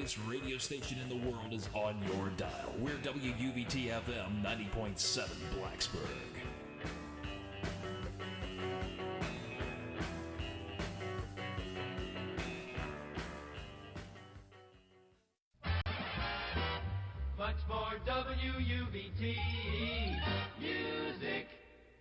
greatest radio station in the world is on your dial. We're WUVT FM 90.7 Blacksburg. Much more WUVT music.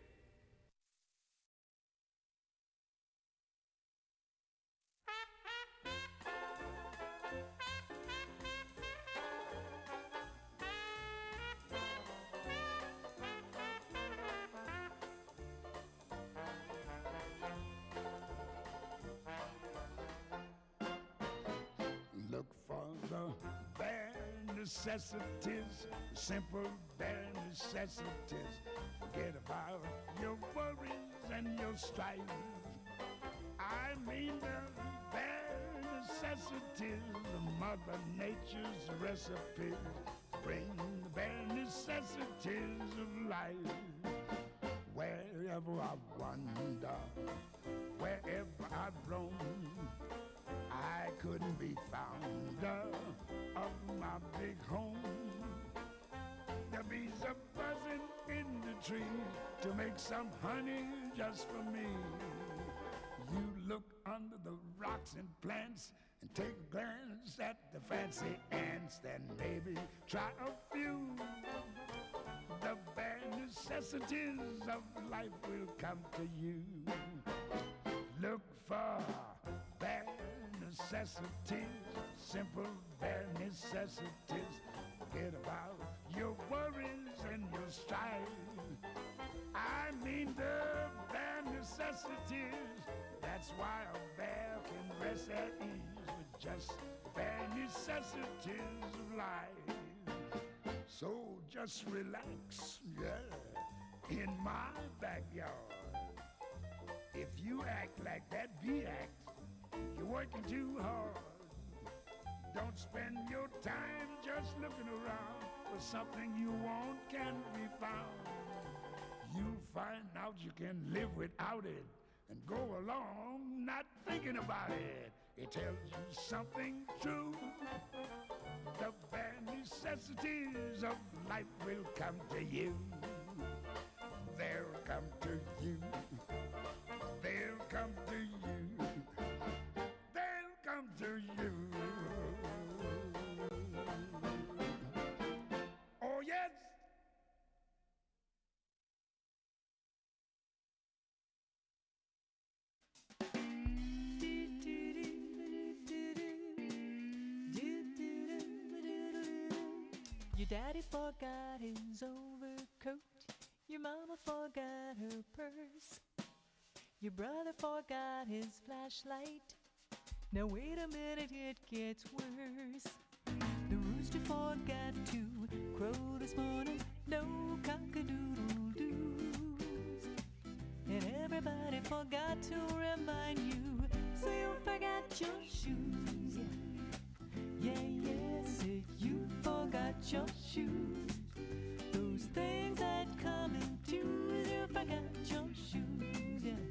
Look for the bare necessities, simple bare necessities. Forget about your worries and your strife. I mean the bare necessities of Mother Nature's recipes. Bring the bare necessities of life. Wherever I wander, wherever I roam, I couldn't be founder of my big home. The bees are buzzing in the tree to make some honey just for me. You look under the rocks and plants and take a glance at the fancy ants, then maybe try a few. The bare necessities of life will come to you. Look for bare necessities, simple bare necessities. Forget about your worries and your strife. I mean the bare necessities. That's why a bear can rest at ease with just bare necessities of life. So just relax, yeah, in my backyard. If you act like that bee act, you're working too hard. Don't spend your time just looking around for something you want can't be found. You find out you can live without it and go along not thinking about it. It tells you something true. The bare necessities of life will come to you. They'll come to you. They'll come to you. They'll come to you. Oh, yes. Your daddy forgot his overcoat. Your mama forgot her purse. Your brother forgot his flashlight. Now wait a minute, it gets worse. The rooster forgot to crow this morning. No cock-a-doodle-doos. And everybody forgot to remind you. So you forgot your shoes. Yeah, yes, you forgot your shoes. Those things that come in twos, you forgot your shoes, yeah.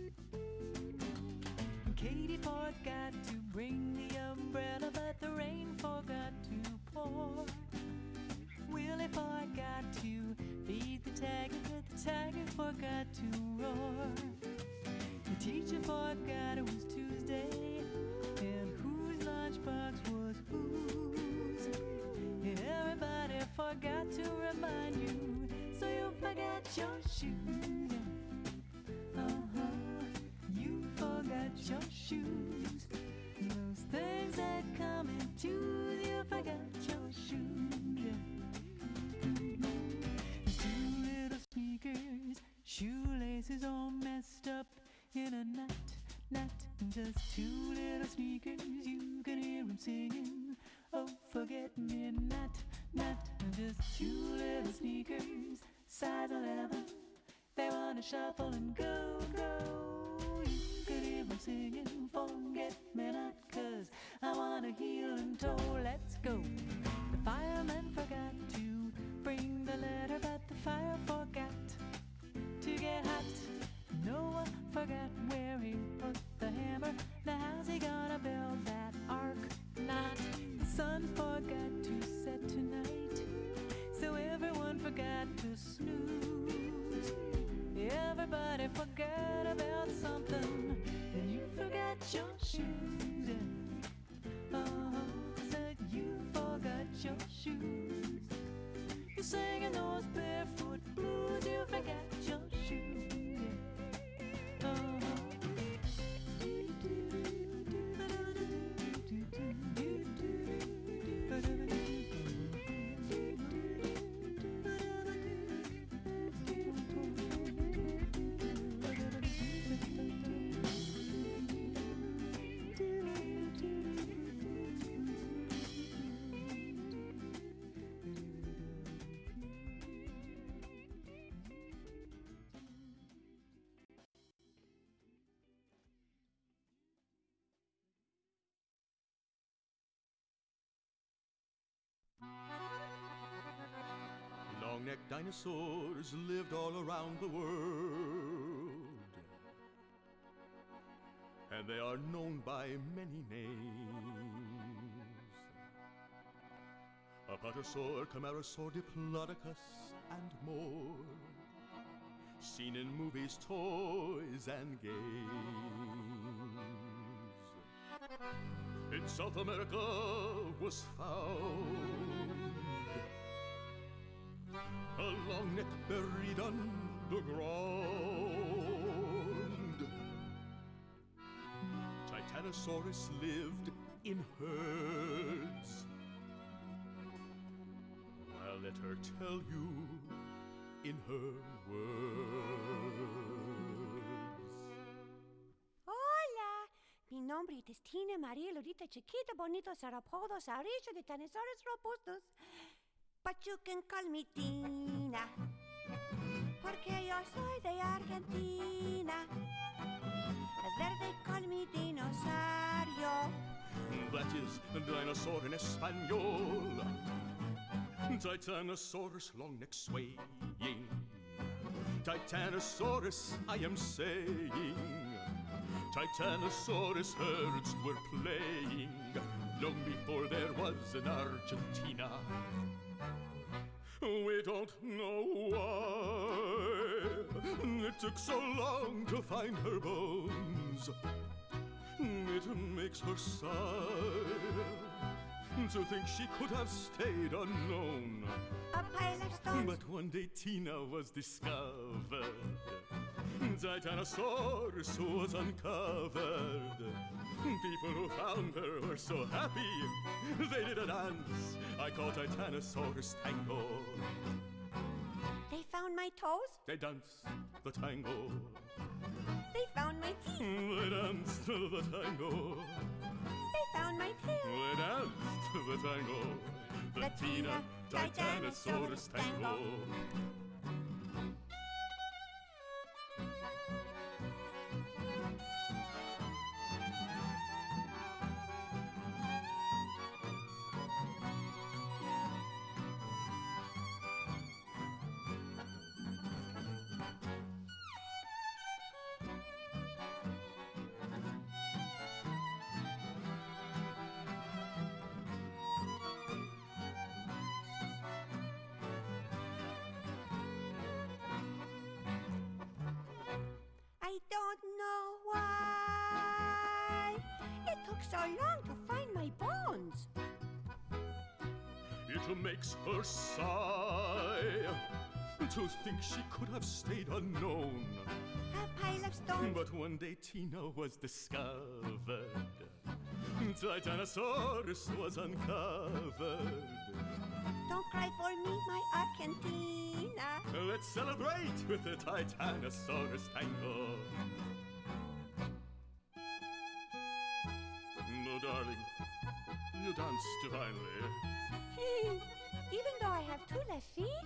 Katie forgot to bring the umbrella, but the rain forgot to pour. Willie forgot to feed the tiger, but the tiger forgot to roar. The teacher forgot it was Tuesday, and whose lunchbox was whose. And everybody forgot to remind you, so you forgot your shoes. You forgot your shoes. Those things that come in twos, you forgot your shoes. Two little sneakers, shoelaces all messed up in a knot. Just two little sneakers, you can hear them singing. Oh, forget me not. Just two little sneakers, size 11. They wanna shuffle and go. You can hear them singing, forget me not, 'cause I wanna heel and toe, let's go. The fireman forgot to bring the ladder, but the fire forgot to get hot. Noah forgot where he put the hammer. Now how's he gonna build that ark? Not the sun forgot to snooze. Everybody forgot about something, and you forgot your shoes. Oh, said you forgot your shoes. You're singing those barefoot blues. You forgot your shoes. Oh. Long-necked dinosaurs lived all around the world, and they are known by many names. Apatosaur, Camarasaur, Diplodocus, and more, seen in movies, toys, and games. In South America was found a long neck buried underground. Titanosaurus lived in herds. I'll let her tell you in her words. Hola, mi nombre es Tina Maria Lurita Chiquita Bonito Sarapodo Sarillo de Tanosaurus Robustus. But you can call me Tina, porque yo soy de Argentina. There they call me dinosaurio. That is dinosaur in Espanol. Titanosaurus, long neck swaying. Titanosaurus, I am saying. Titanosaurus herds were playing long before there was an Argentina. We don't know why it took so long to find her bones. It makes her sigh to think she could have stayed unknown. A pile of stones. But one day Tina was discovered. Titanosaurus was uncovered. People who found her were so happy, they did a dance I call Titanosaurus Tango. They found my toes. They danced the tango. They found my teeth. They danced the tango. They found my tail. They danced the tango. The Tina Titanosaurus Tango. I don't know why it took so long to find my bones. It makes her sigh to think she could have stayed unknown. A pile of stones. But one day Tina was discovered. Titanosaurus was uncovered. Don't cry for me, my Argentina. Let's celebrate with the Titanosaurus Tango. No, darling, you danced divinely. Even though I have 2 left feet?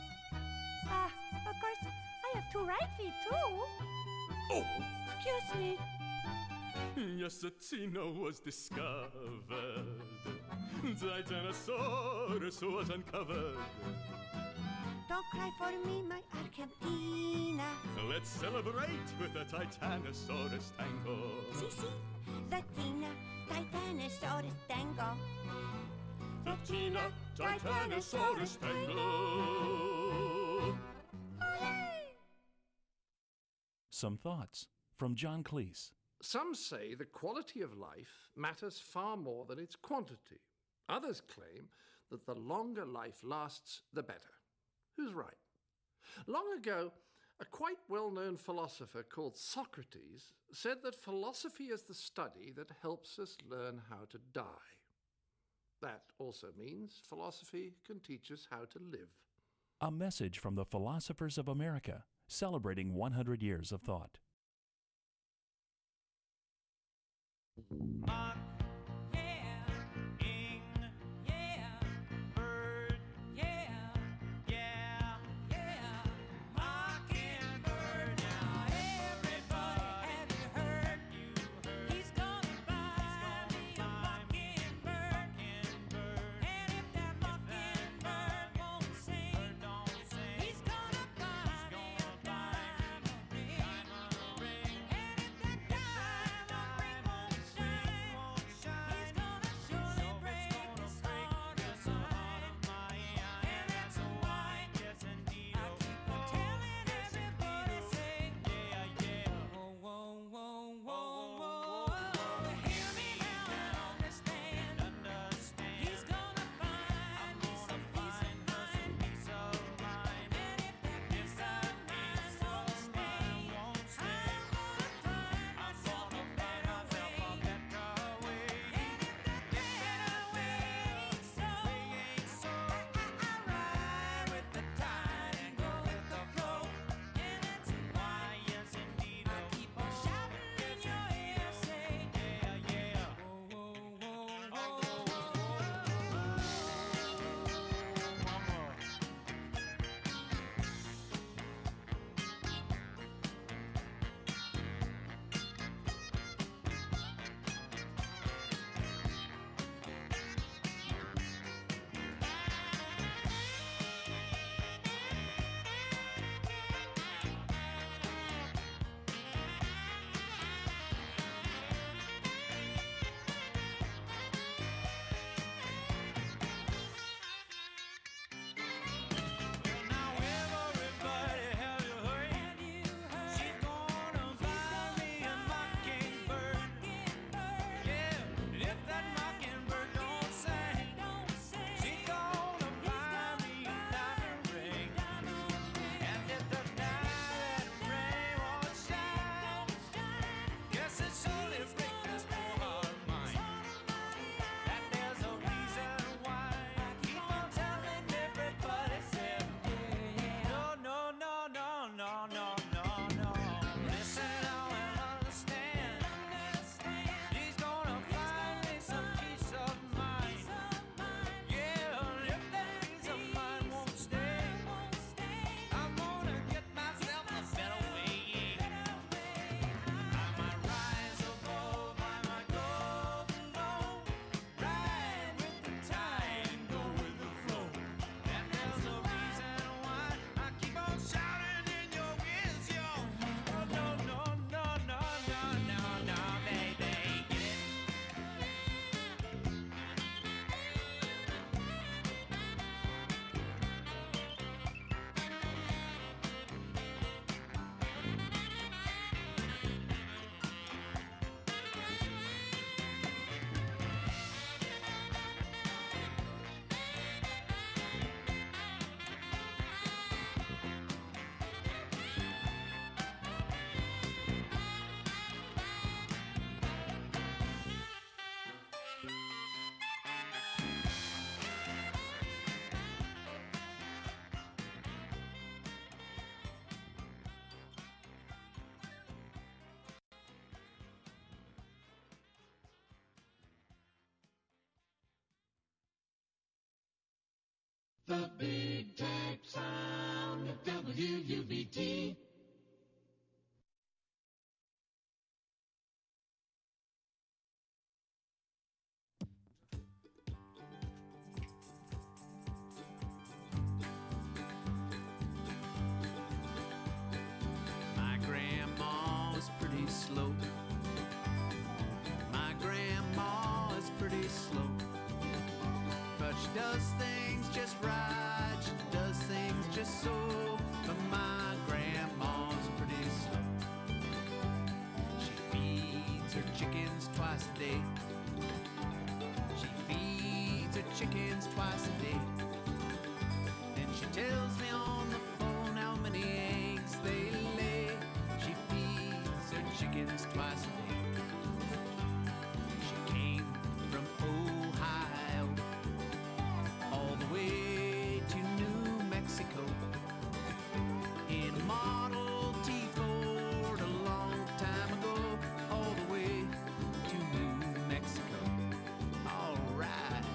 Of course, I have 2 right feet too. Oh! Excuse me. Yes, Tina was discovered. Titanosaurus was uncovered. Don't cry for me, my Argentina. Let's celebrate with the Titanosaurus Tango. Si, the Tina Titanosaurus Tango. The Tina Titanosaurus Tango. Some thoughts from John Cleese. Some say the quality of life matters far more than its quantity. Others claim that the longer life lasts, the better. Who's right? Long ago, a quite well-known philosopher called Socrates said that philosophy is the study that helps us learn how to die. That also means philosophy can teach us how to live. A message from the Philosophers of America, celebrating 100 years of thought. Mock, yeah, ing, yeah, bird, yeah, yeah, yeah, mockingbird. Now everybody, have you heard? He's gonna buy me a mockingbird. And if that mockingbird won't sing, he's gonna buy me a diamond ring. And if that diamond ring won't shine, he's gonna surely break his heart of mine. And that's why I keep on telling everybody, say, whoa, whoa, whoa, whoa, whoa. Hear me now and understand. He's gonna find me some peace of mind. And if that peace of mind won't stay, I'm gonna find myself a better way. And if that better way ain't so, I ride with the tide and go with the flow. And that's why, yes indeed, I keep on shouting in your ear, say, whoa, whoa, whoa, whoa, now everybody, have you heard? She's gonna buy me a mockingbird. Yeah, and if that mockingbird don't sing, she's gonna buy me a diamond ring. And if the diamond ring won't shine, guess it surely break this poor heart of mine. That there's a reason why I keep on telling everybody, say, no, no, no, no, no, no, no, no. Listen now and understand. He's gonna find me some peace of mind. Yeah, and if that peace of mind won't stay, I'm gonna get myself a better way. I might rise above, I might go below, ride with the tide and go with the flow. And there's a reason why I keep on shouting in your ears, yo. Oh, no, no, no, no, no, no, no, baby, get it? The big time sound of WUVT. My grandma was pretty slow. My grandma is pretty slow. But she does things just right. She does things just so. twice a day. She feeds her chickens twice a day. And she tells me on the phone how many eggs they lay. She feeds her chickens twice a day. She came from Ohio all the way to New Mexico in a Model T Ford a long time ago, all the way to New Mexico. All right.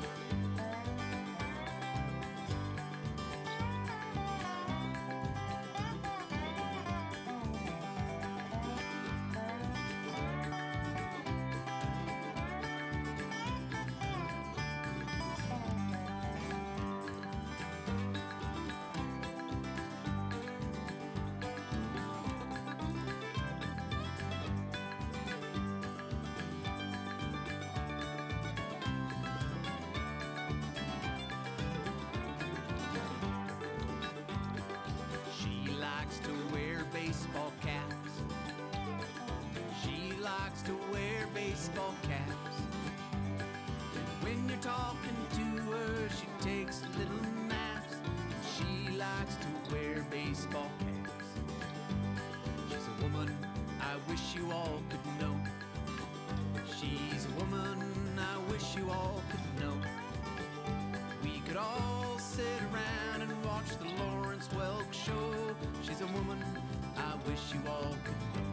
She likes to wear baseball caps. She likes to wear baseball caps. And when you're talking to her, she takes little naps. She likes to wear baseball caps. She's a woman I wish you all could know. She's a woman I wish you all could know. We could all sit around and watch the Lawrence Welk show. She's a woman I wish you all could know.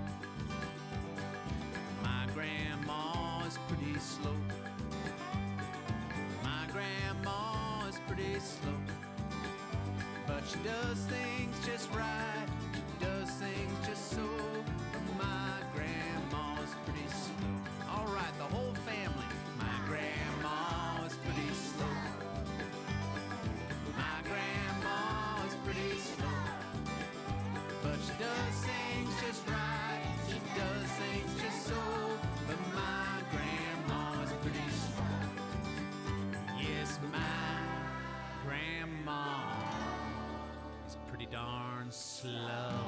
My grandma is pretty slow. My grandma is pretty slow. But she does things just right. She does things just so. My grandma is pretty slow. All right, the whole family. My grandma is pretty slow. My grandma is pretty slow, but she does things just right. She does things just so, but my grandma is pretty slow. Yes, my grandma is pretty darn slow.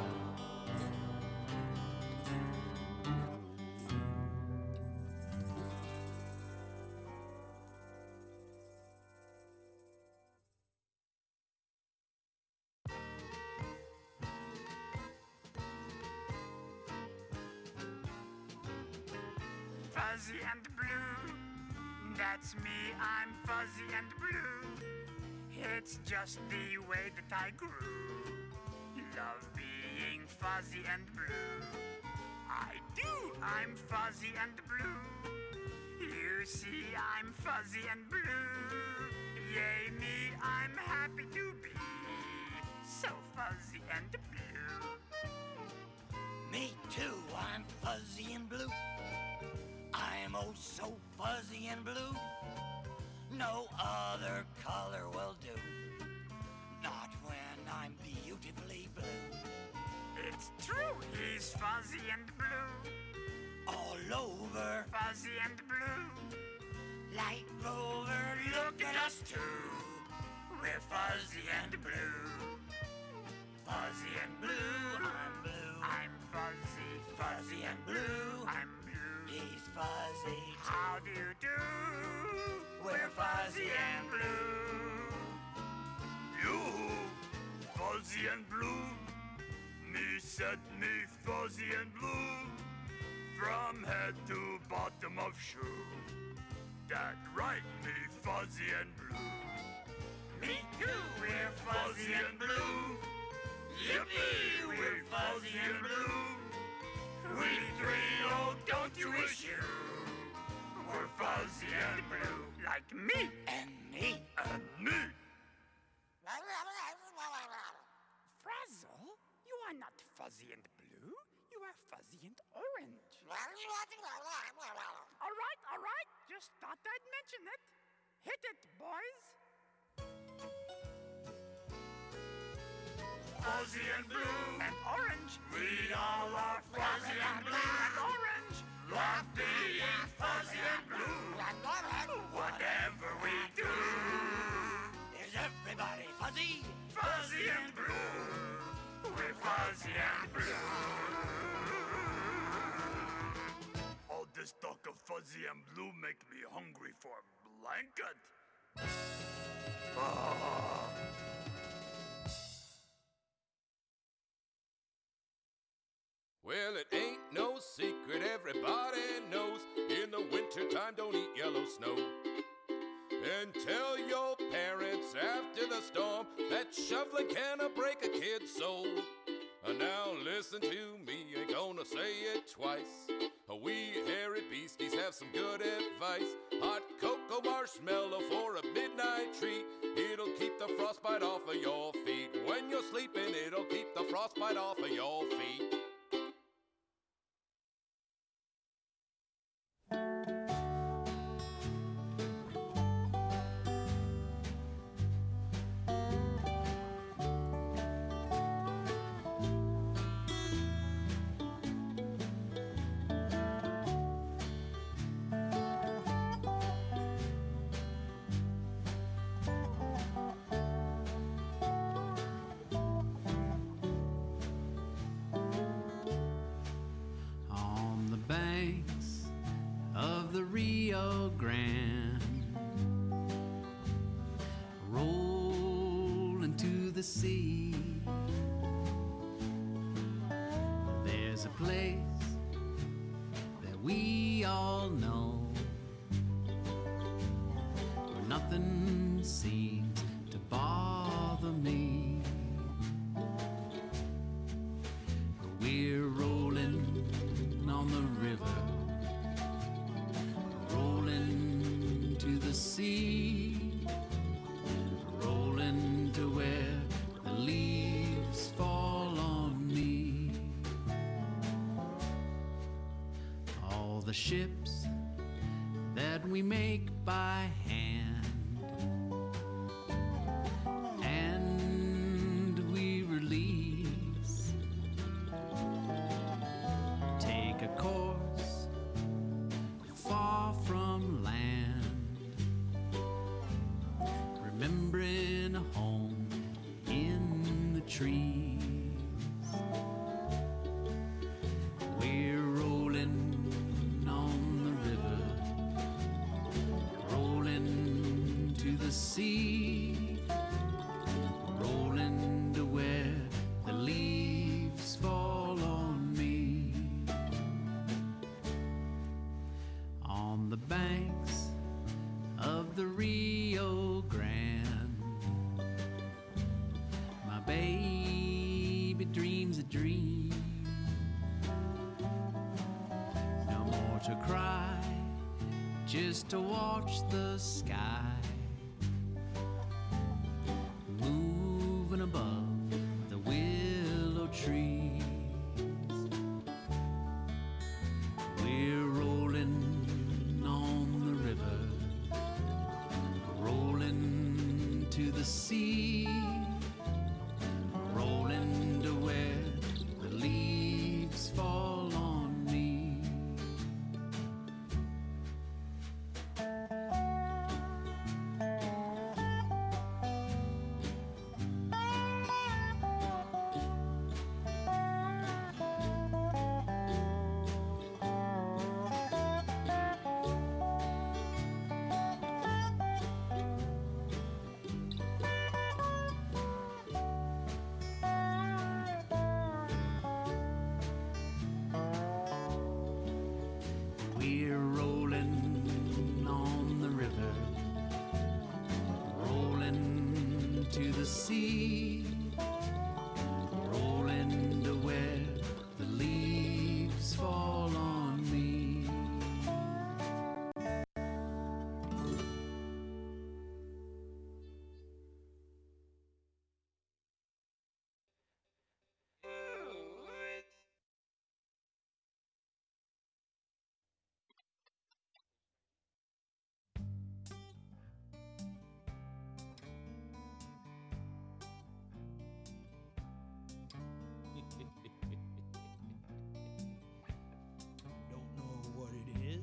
Fuzzy and blue, that's me, I'm fuzzy and blue. It's just the way that I grew. Love being fuzzy and blue. I do, I'm fuzzy and blue. You see, I'm fuzzy and blue. Yay me, I'm happy to be so fuzzy and blue. Me too, I'm fuzzy and blue. I'm oh so fuzzy and blue. No other color will do. Not when I'm beautifully blue. It's true, he's fuzzy and blue. All over, Fuzzy and blue. light rover, Look at us two. We're fuzzy and blue. Fuzzy and blue. I'm blue. I'm fuzzy. Fuzzy and blue. I'm blue. He's fuzzy too. How do you do? We're fuzzy and blue. You, fuzzy and blue. Me set me fuzzy and blue. From head to bottom of shoe. That right, me fuzzy and blue. Me too, we're fuzzy and blue. Yippee, we're fuzzy and blue. We three, oh, don't you wish you were fuzzy and blue like me and me. and me. Frazzle, you are not fuzzy and blue. You are fuzzy and orange. All right. Just thought I'd mention it. Hit it, boys. Fuzzy and blue and orange. We all are fuzzy and blue and orange. Love being fuzzy and blue. Whatever we do. Is everybody fuzzy? Fuzzy and blue. We're fuzzy and blue. All this talk of Fuzzy and Blue make me hungry for a blanket. Ah. Well, it ain't no secret, everybody knows. In the wintertime, don't eat yellow snow. And tell your parents after the storm that shoveling cannot break a kid's soul. Now listen to me, ain't gonna say it twice. We hairy beasties have some good advice. Hot cocoa marshmallow for a midnight treat. It'll keep the frostbite off of your feet. When you're sleeping, it'll keep the frostbite off of your feet. Rio Grande, roll into the sea. There's a place that we all know where nothing seems to bother me. We're rolling on the river, rolling to the sea, rolling to where the leaves fall on me. All the ships that we make by hand and we release take a course far from land, remembering a home in the trees. We're rolling on the river, rolling to the sea, rolling to where the leaves fall on me. On the banks of the Rio Grande, my baby dreams a dream. No more to cry, just to watch the sky moving above the willow trees. We're rolling on the river, rolling to the sea, rolling to where the leaves fall on me. We're rolling on the river, rolling to the sea, rolling to where the leaves fall on me. Don't know what it is.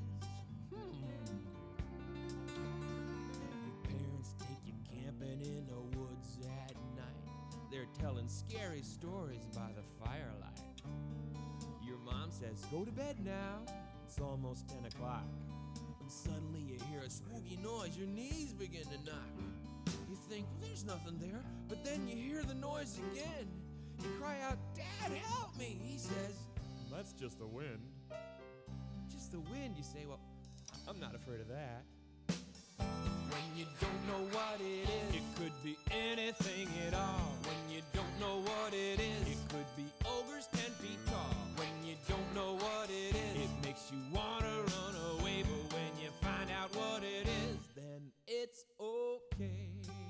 Your parents take you camping in the woods at night. They're telling scary stories by the firelight. Your mom says, "Go to bed now," It's almost 10 o'clock. And suddenly you hear a spooky noise. Your knees begin to knock. You think, well, there's nothing there. But then you hear the noise again. You cry out, Dad, help me! He says, that's just the wind. Just the wind? You say, well, I'm not afraid of that. When you don't know what it is, it could be anything at all. When you don't know what it is, it could be ogres 10 feet tall. When you don't know what it is, it makes you wanna run away. But when you find out what it is, then it's okay.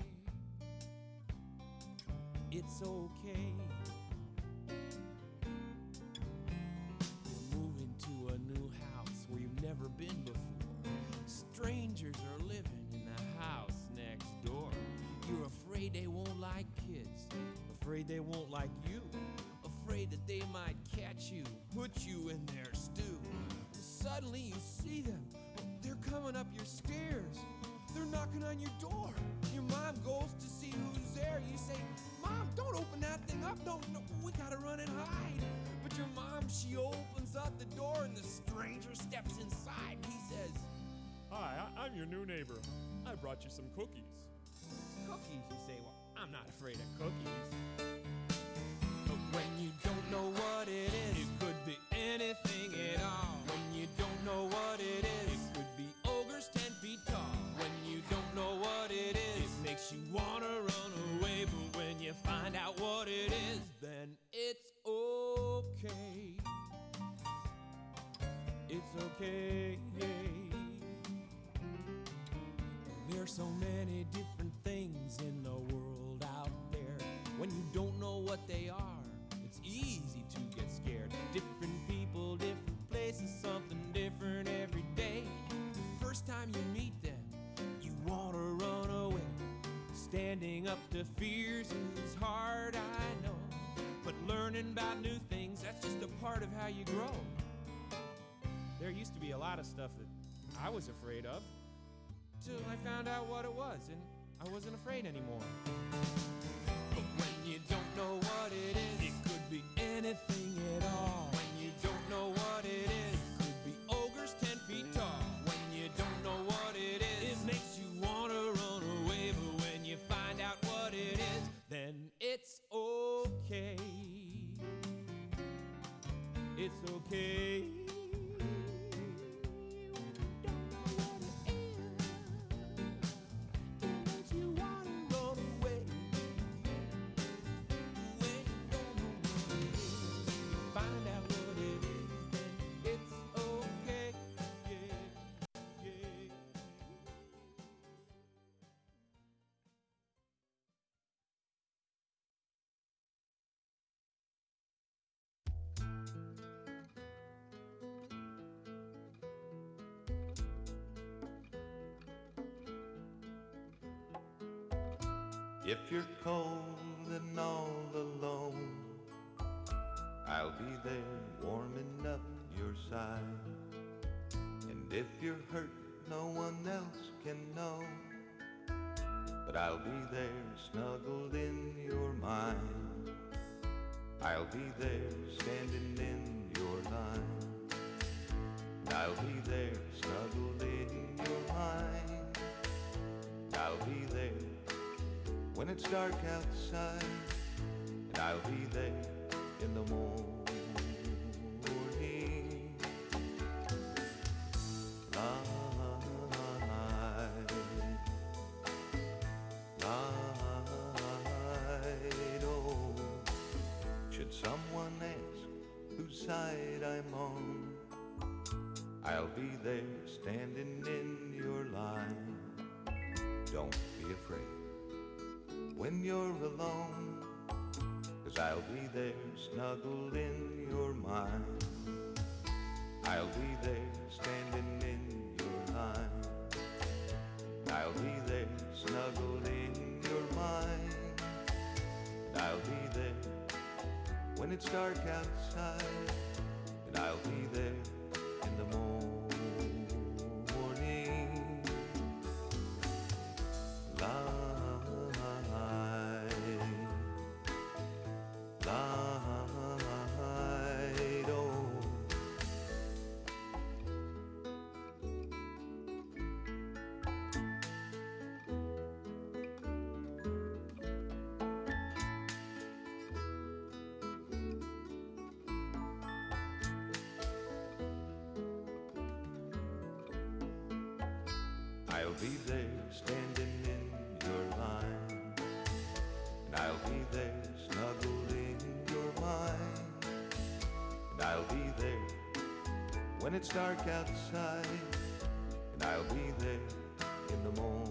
It's okay. You're moving to a new house where you've never been before. Strangers are living in the house next door. You're afraid they won't like kids, afraid they won't like you, afraid that they might catch you, put you in their stew. Suddenly you see them. They're coming up your stairs. They're knocking on your door. Your mom goes to see who's there. You say, Mom, don't open that thing up. No, we gotta run and hide. But your mom, she opens up the door and the stranger steps inside. He says, Hi, I'm your new neighbor. I brought you some cookies. Cookies? You say, well, I'm not afraid of cookies. But when you don't know what it is, it could be anything at all. When you don't know what it is, it could be ogres 10 feet tall. When you don't know what it is, it makes you wanna run away. But when you find out what it is, then it's okay. It's okay. There's so many different things in the world out there. When you don't know what they are, it's easy to get scared. Different people, different places, something different every day. First time you meet them, you wanna run away. Standing up to fears is hard, I know. But learning about new things, that's just a part of how you grow. There used to be a lot of stuff that I was afraid of, till I found out what it was, and I wasn't afraid anymore. But when you don't know what it is, it could be anything at all. When you don't know what it is, it could be ogres 10 feet tall. When you don't know what it is, it makes you wanna run away. But when you find out what it is, then it's okay. It's okay. If you're cold and all alone, I'll be there warming up your side. And if you're hurt, no one else can know, but I'll be there snuggled in your mind. I'll be there standing in your line. And I'll be there snuggled in your mind. I'll be there when it's dark outside, and I'll be there in the morning. Oh, should someone ask whose side I'm on, I'll be there standing in your line. Don't be afraid when you're alone, 'cause I'll be there snuggled in your mind. I'll be there standing in your line. I'll be there snuggled in your mind. I'll be there when it's dark outside, and I'll be there in the morning. be there standing in your line. And I'll be there snuggled in your mind. And I'll be there when it's dark outside. And I'll be there in the morning.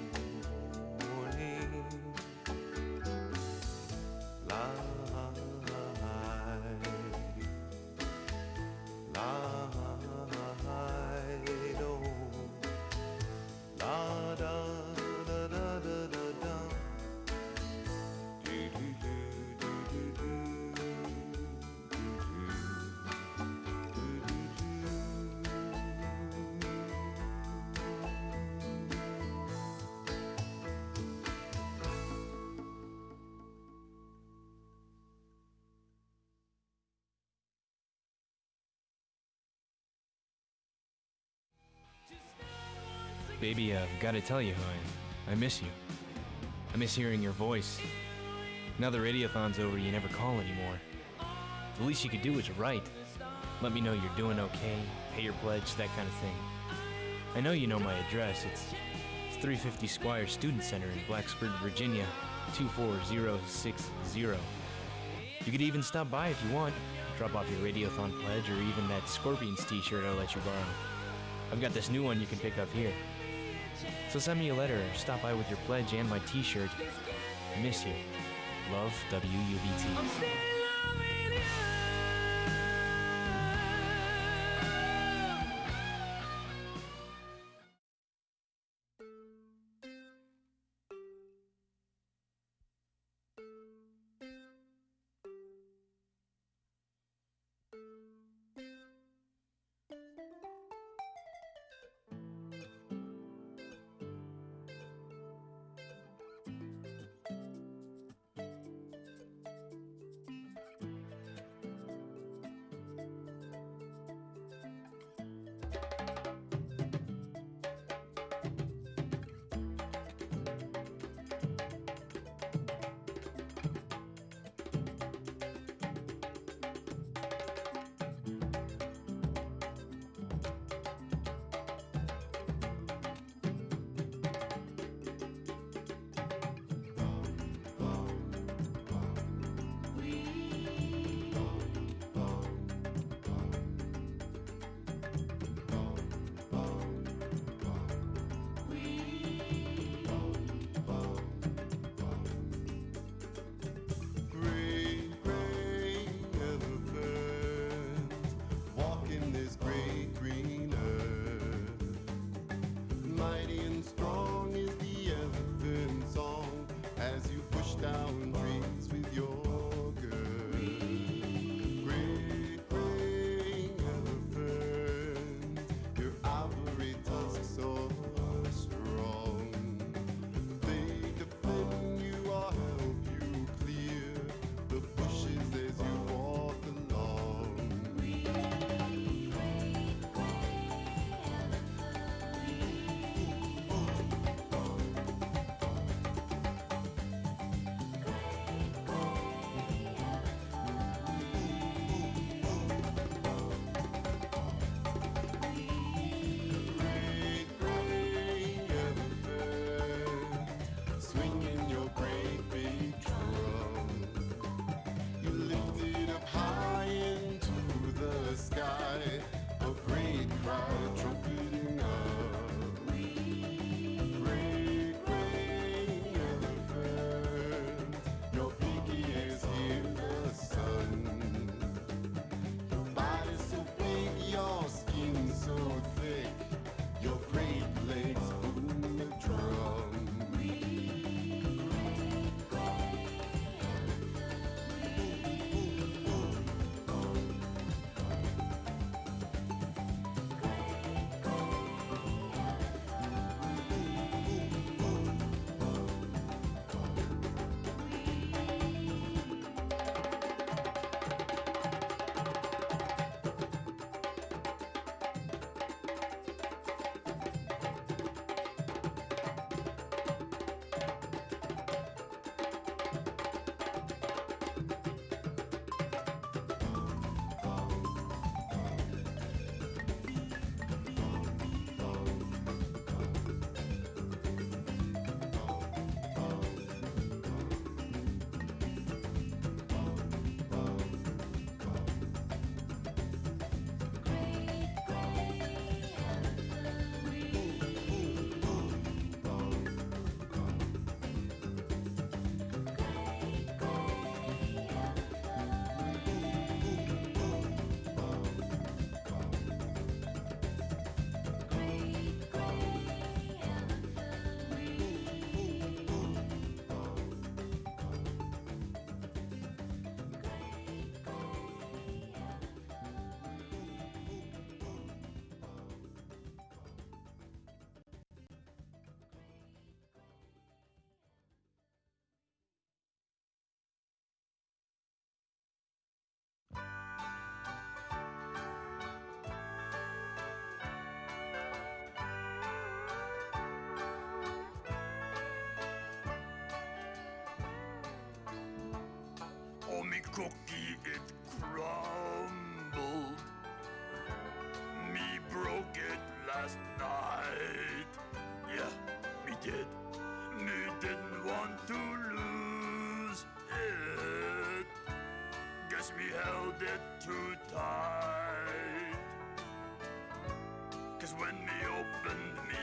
Baby, I've got to tell you, I miss you. I miss hearing your voice. Now the radiothon's over, you never call anymore. The least you could do is write. Let me know you're doing okay, pay your pledge, that kind of thing. I know you know my address. It's 350 Squire Student Center in Blacksburg, Virginia, 24060. You could even stop by if you want. Drop off your radiothon pledge or even that Scorpions t-shirt I'll let you borrow. I've got this new one you can pick up here. So send me a letter or stop by with your pledge and my t-shirt. I miss you. Love, WUVT. cookie it crumbled. Me broke it last night. Yeah, me did. Me didn't want to lose it. Guess me held it too tight. 'Cause when me opened me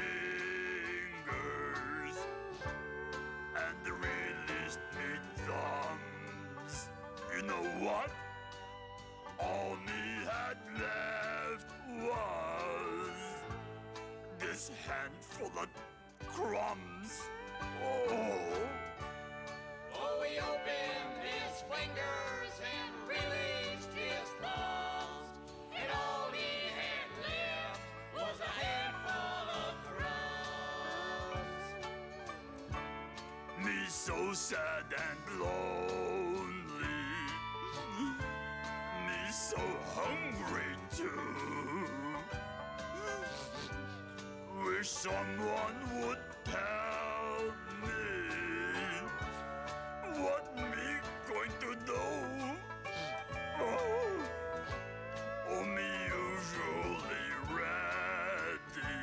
fingers and released me thumbs, you know what? All me had left was this handful of crumbs. Oh. Oh, he opened his fingers and released his thumbs, and all he had left was a handful of crumbs. Me so sad and lonely. Me so hungry too. Wish someone would tell me what me going to do. Oh, me usually ready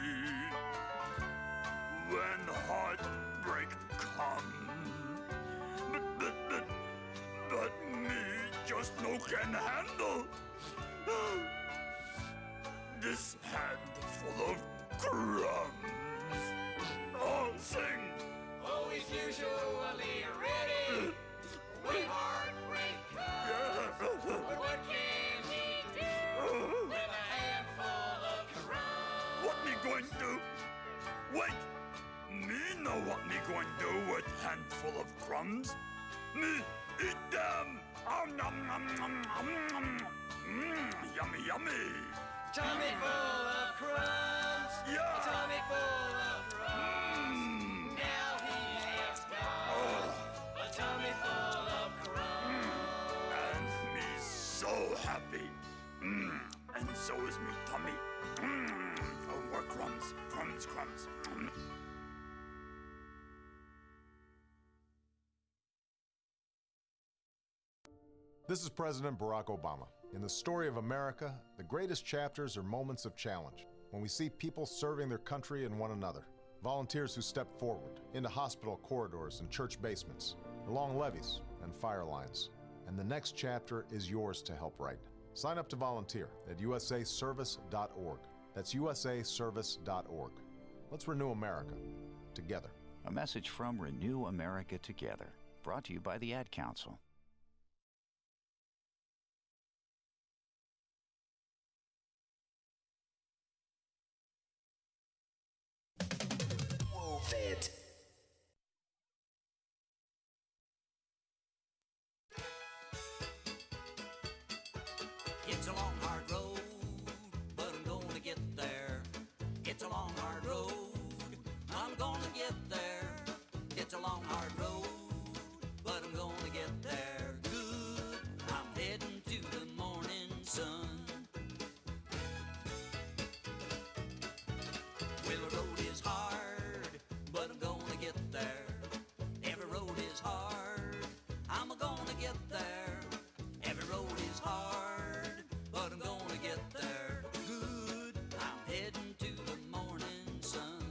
when heartbreak comes, but me just no can handle this handful of crumbs. Oh, sing. Oh, he's usually ready when heartbreak comes. But what can he do with a handful of crumbs? What me going to? Wait, me know what me going to do with handful of crumbs. Me eat them. Oh, nom nom nom nom nom. Yummy, yummy. Tummy full of crumbs. Yeah. Tummy full of crumbs. Now he has got a tummy full of crumbs. And me so happy. And so is me tummy. Oh, more crumbs, crumbs, crumbs. This is President Barack Obama. In the story of America, the greatest chapters are moments of challenge, when we see people serving their country and one another. Volunteers who step forward into hospital corridors and church basements, along levees and fire lines. And the next chapter is yours to help write. Sign up to volunteer at usaservice.org. That's usaservice.org. Let's renew America together. A message from Renew America Together, brought to you by the Ad Council. Fit. It's a long, hard road, but I'm gonna get there. It's a long, hard road, I'm gonna get there. It's a long, hard road, but I'm gonna get there. Good, I'm heading to the morning sun. Well, the road is hard, but I'm gonna get there. Every road is hard, I'm gonna get there. Every road is hard, but I'm gonna get there. Good, I'm heading to the morning sun.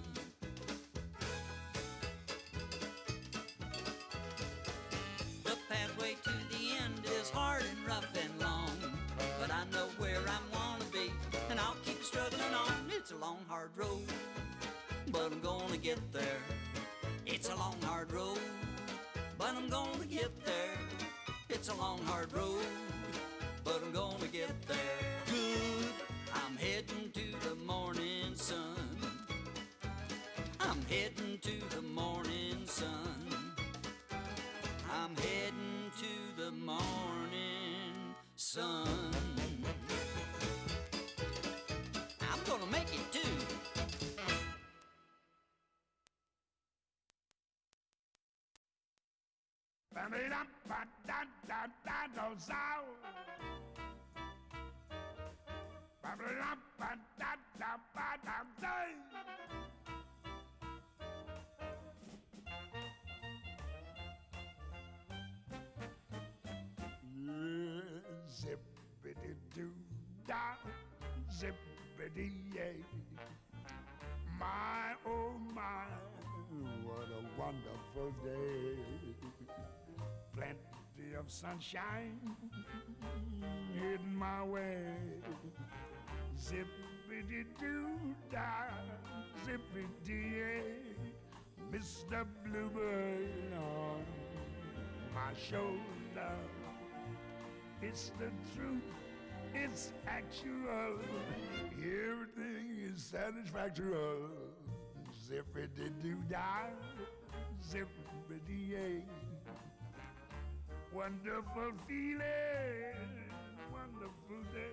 The pathway to the end is hard and rough and long, but I know where I wanna be, and I'll keep struggling on. It's a long, hard road, but I'm gonna get there. It's a long, hard road, but I'm gonna get there. It's a long, hard road, but I'm gonna get there. Good, I'm heading to the morning sun. I'm heading to the morning sun. I'm heading to the morning sun. I'm gonna make it too. zippity-yay. My, oh my, what a wonderful day. Plenty of sunshine heading my way. Zippity-doo-dah, zippity-yay. Mr. Bluebird on my shoulder. It's the truth, it's actual. Everything is satisfactory. Zippity-doo-dah, zippity-yay. Wonderful feeling, wonderful day.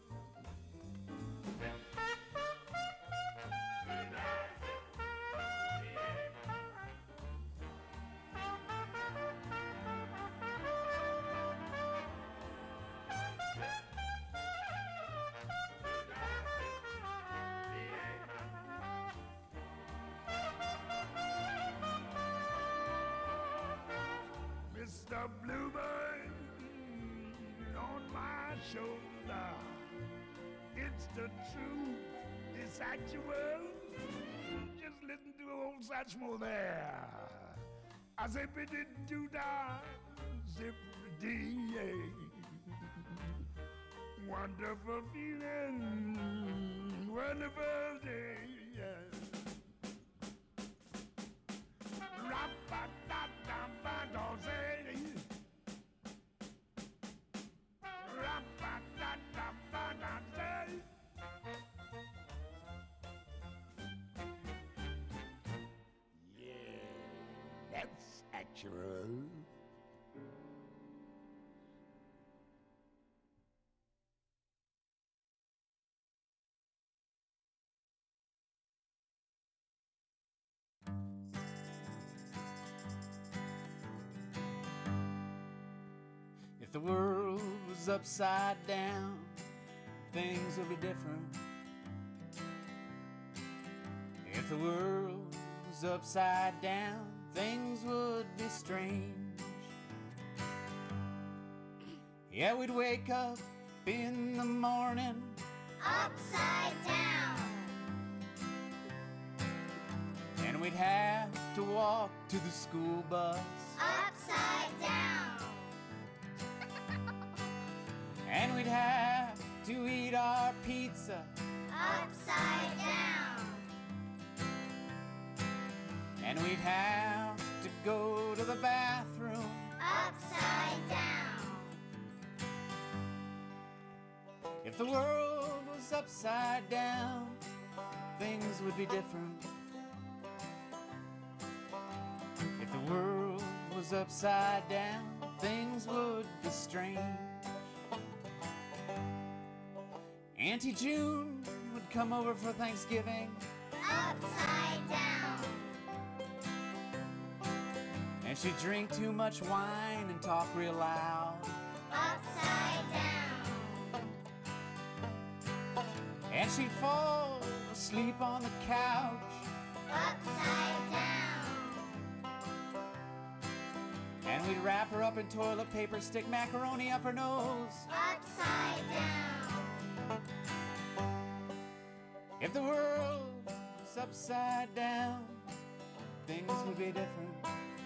Mr. Bluebird on my shoulder. It's the truth, it's actual. Just listen to old Satchmo there. A zippity-doo-dah, zippity-yay. Wonderful feeling, wonderful day. That's actual. If the world was upside down, things would be different. If the world was upside down, things would be strange. Yeah, we'd wake up in the morning Upside down. and we'd have to walk to the school bus. Upside down. And we'd have to eat our pizza Upside down. and we'd have to go to the bathroom Upside down. If the world was upside down, things would be different. If the world was upside down, things would be strange. Auntie June would come over for Thanksgiving Upside down. and she'd drink too much wine and talk real loud. Upside down. And she'd fall asleep on the couch. Upside down. And we'd wrap her up in toilet paper, stick macaroni up her nose. Upside down. If the world was upside down, things would be different.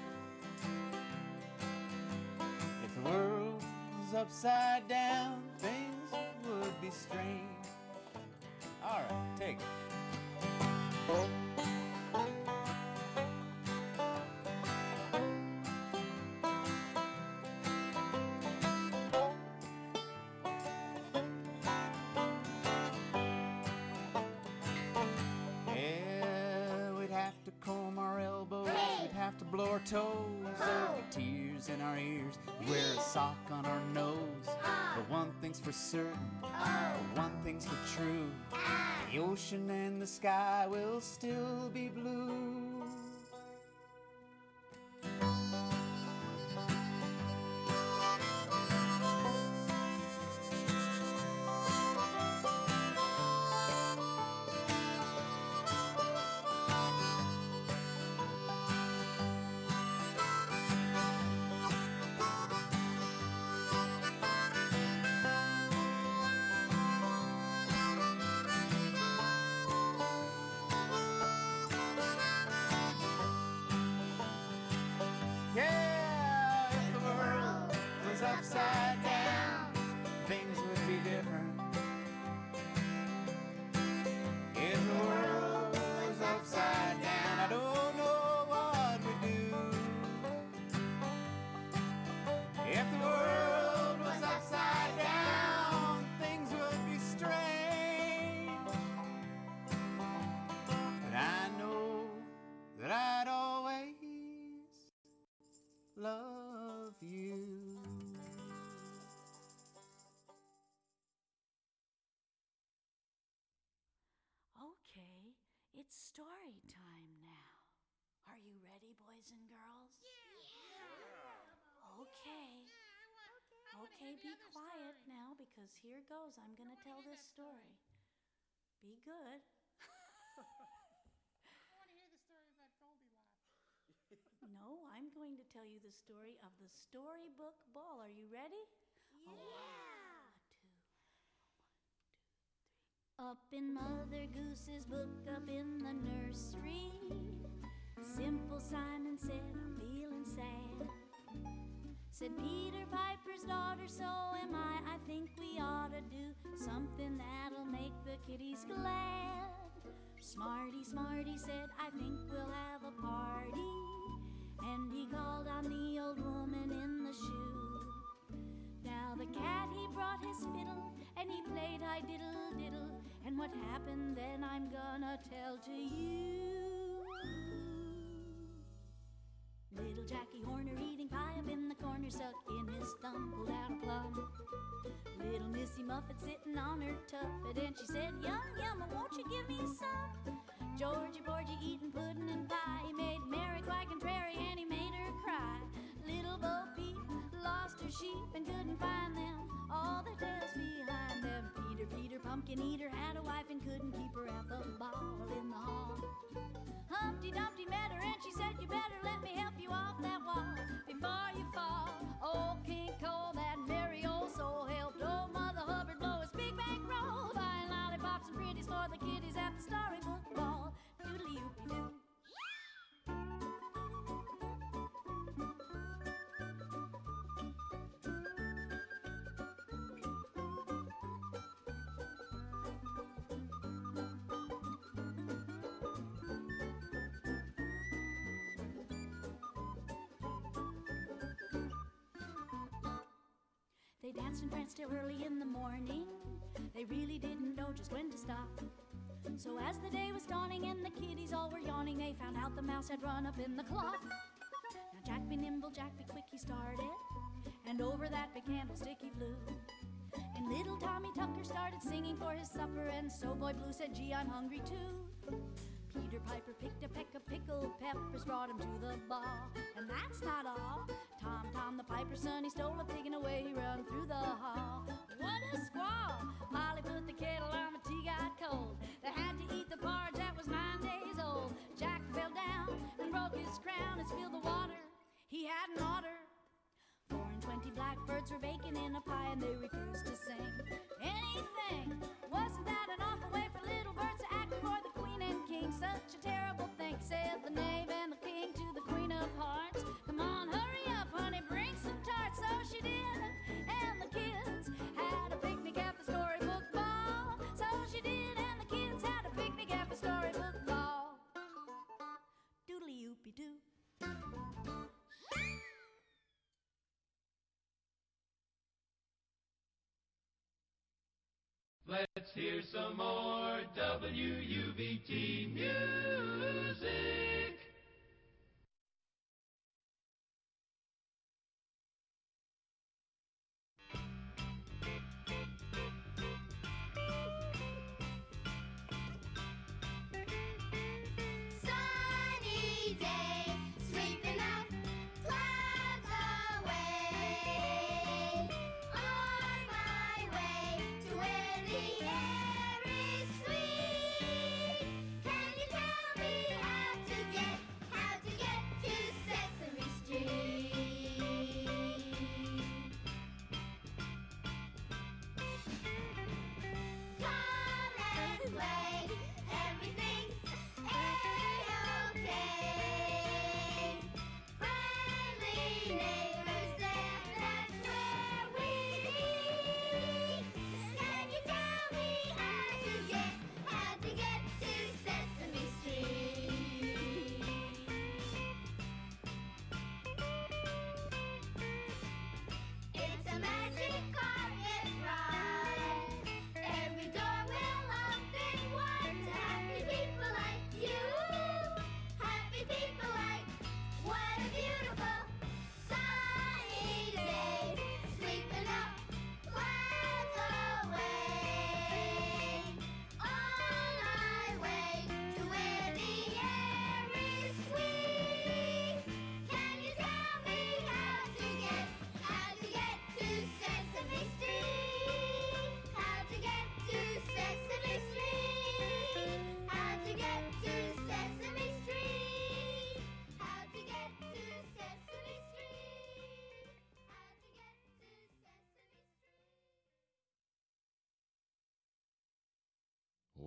If the world was upside down, things would be strange. All right, take it. Yeah, we'd have to comb our elbows, we'd have to blow our toes, there'd be tears in our ears, we'd wear a sock on our nose. But one thing's for certain, one thing's for true, the ocean and the sky will still be blue. Okay, it's story time now. Are you ready, boys and girls? Yeah. Okay. Okay, be quiet now because here goes. I'm going to tell this story. Be good. I want to hear the story about Goldilocks. No, I'm going to tell you the story of the Storybook Ball. Are you ready? Yeah. Up in Mother Goose's book, up in the nursery, Simple Simon said, I'm feeling sad. Said Peter Piper's daughter, so am I. I think we ought to do something that'll make the kiddies glad. Smarty, Smarty said, I think we'll have a party. And he called on the old woman in the shoe. Now the cat, he brought his fiddle, and he played high diddle diddle. And what happened then I'm gonna tell to you. Little Jackie Horner eating pie up in the corner, stuck in his thumb, pulled out a plum. Little Missy Muffet sitting on her tuffet, and she said, yum, yum, won't you give me some? Georgie Porgy eating pudding and pie, he made Mary quite contrary, and he made her cry. Little Bo Peep lost her sheep and couldn't find them, all their tails behind them. Peter Pumpkin Eater had a wife and couldn't keep her at the ball in the hall. Humpty Dumpty met her and she said, you better let me help you off that wall before you fall. Old King Cole, that merry old soul, helped old Mother Hubbard blow his big bankroll, buying lollipops and pretties for the kiddies at the Storybook Ball. Doodly-oopy-doo. They danced and pranced till early in the morning. They really didn't know just when to stop. So as the day was dawning and the kiddies all were yawning, they found out the mouse had run up in the cloth. Now Jack be nimble, Jack be quick, he started, and over that big candlestick he flew. And little Tommy Tucker started singing for his supper, and so Boy Blue said, gee, I'm hungry too. Peter Piper picked a peck of pickled peppers, brought him to the ball. And that's not all. Tom the Piper's son, he stole a pig and away he run through the hall. What a squall! Polly put the kettle on, the tea got cold. They had to eat the porridge that was 9 days old. Jack fell down and broke his crown and spilled the water he hadn't ordered. 4 and 20 blackbirds were baking in a pie and they refused to sing anything. Wasn't that an awful way for little birds to act before the queen and king? Such a terrible thing, said the knave and the king to the queen of hearts. Come on, hurry up, honey, bring some tarts. So she did, and the kids had a picnic at the Storybook Ball. So she did, and the kids had a picnic at the Storybook Ball. Doodly-oopy-doo. Let's hear some more WUVT music. Sunny day, sweeping out clouds away. On my way to where the air is sweet. Can you tell me how to get to Sesame Street? Come and play, everything's A-OK. Friendly neighbors there, that's where we meet. Can you tell me how to get to Sesame Street? It's a magic carpet ride. Every door will open wide.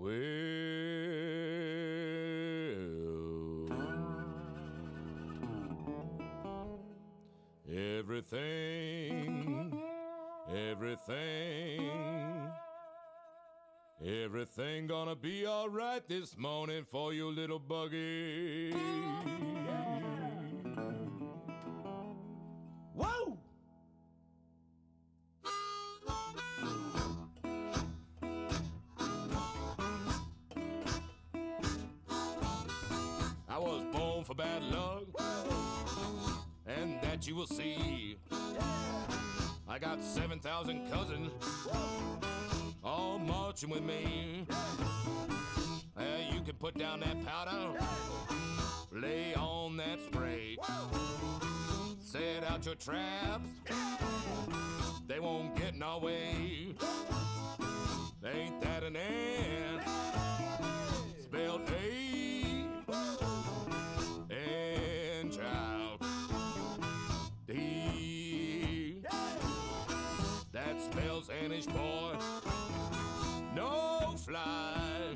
Everything gonna be all right this morning for you, little buggy. Whoa! I was born for bad luck, and that you will see. I got 7,000 cousins, all marching with me. You can put down that powder, lay on that spray, set out your traps, they won't get in our way. Ain't that an ant? Spelled A and child D. That spells Anish boy. No fly.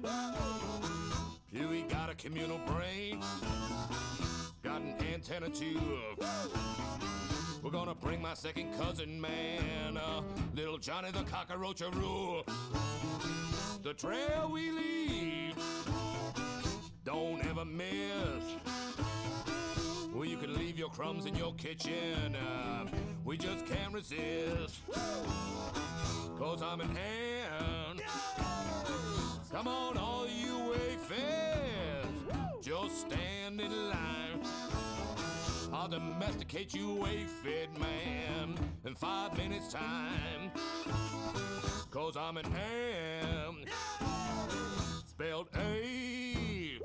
Huey got a communal brain, got an antenna too. We're gonna bring my second cousin, man, little Johnny the Cockroach-a-roo. The trail we leave, don't ever miss. Well, you can leave your crumbs in your kitchen, we just can't resist. 'Cause I'm an ant. Come on, all you wayfarers, just stand in line. I'll domesticate you, wayfed man, in 5 minutes' time. 'Cause I'm an ant, spelled A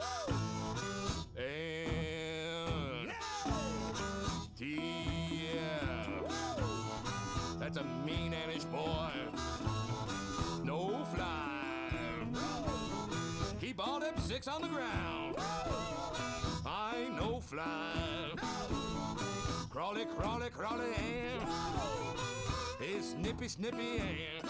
and T. That's a mean Anish boy. No fly. Keep all them six on the ground. I ain't no fly. Crawly, crawly, crawly, and it's snippy, snippy, and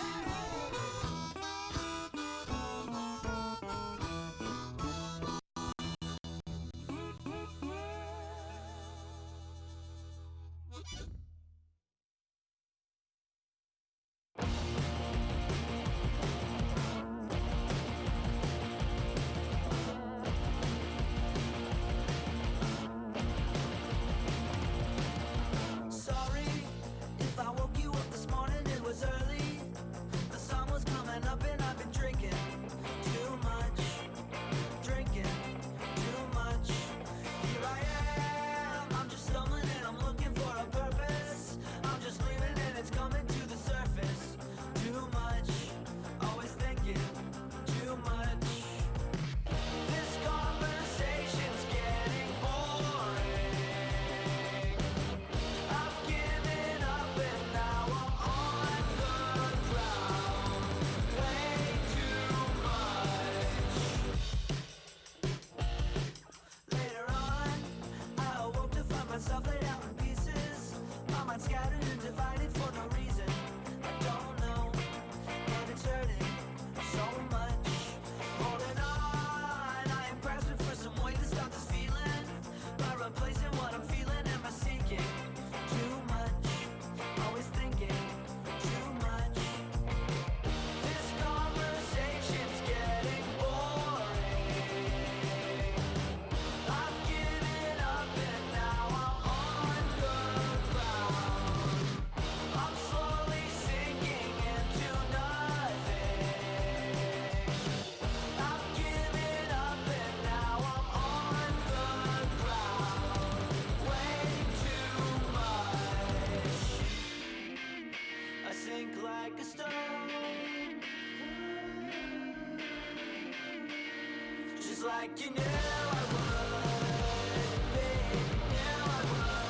like you knew I would be, knew I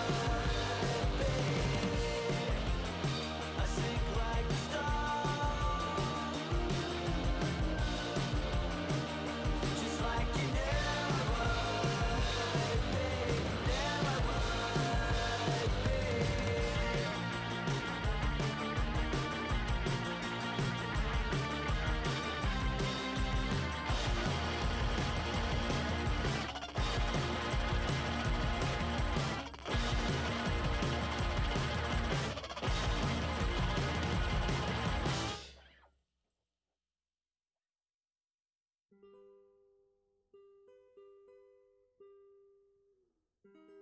would be. I sink like a stone, just like you knew I would be, knew I would be. Bye.